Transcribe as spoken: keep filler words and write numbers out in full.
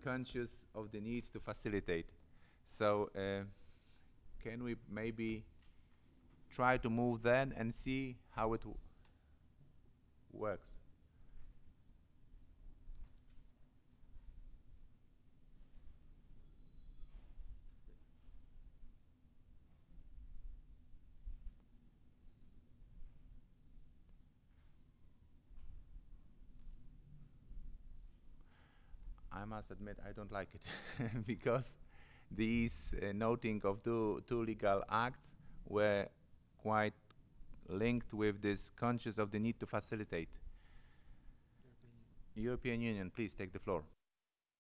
conscious of the need to facilitate. So uh, can we maybe try to move then and see how it w- works? I must admit I don't like it because these uh, noting of two, two legal acts were quite linked with this conscious of the need to facilitate. European Union, please take the floor.